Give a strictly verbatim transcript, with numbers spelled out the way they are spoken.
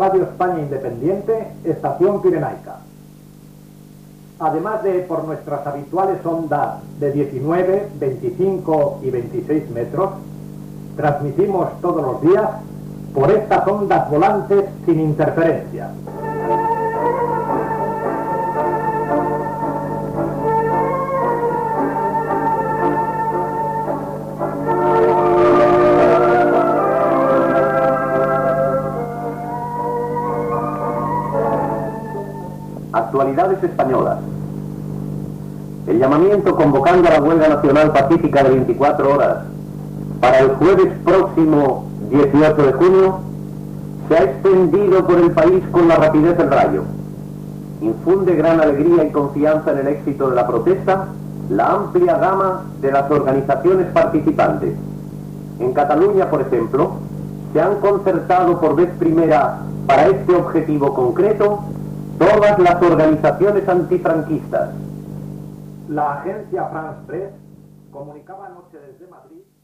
Radio España Independiente, Estación Pirenaica. Además de por nuestras habituales ondas de diecinueve, veinticinco y veintiséis metros, transmitimos todos los días por estas ondas volantes sin interferencia. Actualidades españolas. El llamamiento convocando a la huelga nacional pacífica de veinticuatro horas para el jueves próximo dieciocho de junio se ha extendido por el país con la rapidez del rayo. Infunde gran alegría y confianza en el éxito de la protesta la amplia gama de las organizaciones participantes. En Cataluña, por ejemplo, se han concertado por vez primera para este objetivo concreto todas las organizaciones antifranquistas. La agencia France Press comunicaba anoche desde Madrid